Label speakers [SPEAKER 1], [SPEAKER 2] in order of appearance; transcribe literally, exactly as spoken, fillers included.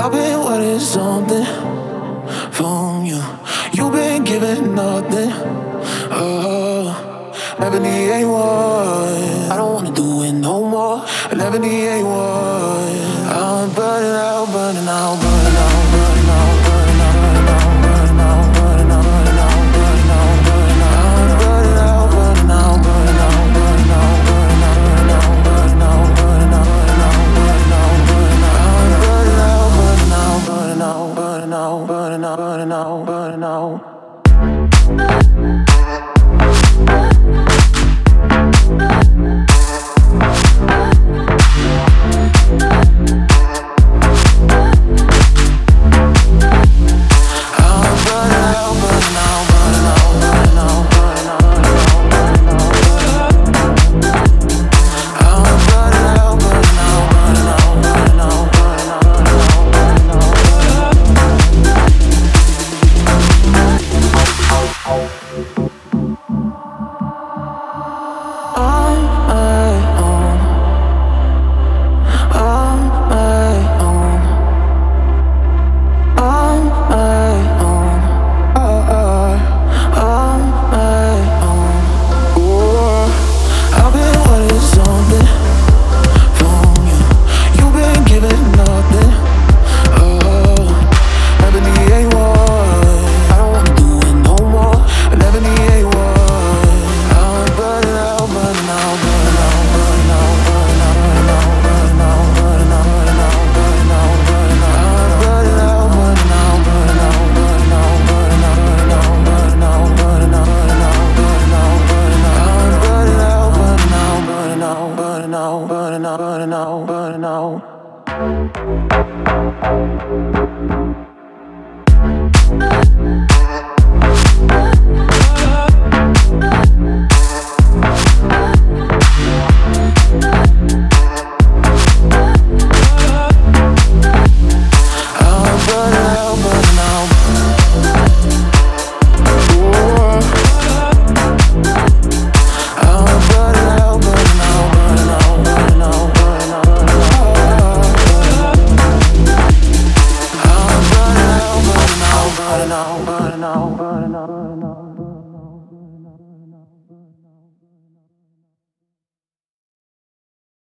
[SPEAKER 1] I've been wanting something from you. You've been giving nothing. Oh, Ebony ain't one. I don't wanna do it no more. And Ebony ain't one. I'm burning out, burning out, burning out, burning out, burning out, burning out, burning out, burning out, burning out, burning out, burning out. I'm burning out, burning out, burning out, burning out, burning out, burning out, burning out, burning out, burning out, burning out. I'm burning out, burning out, burning out, burning out, burning out, burning out, burning out. Burning out, burning out, burning out.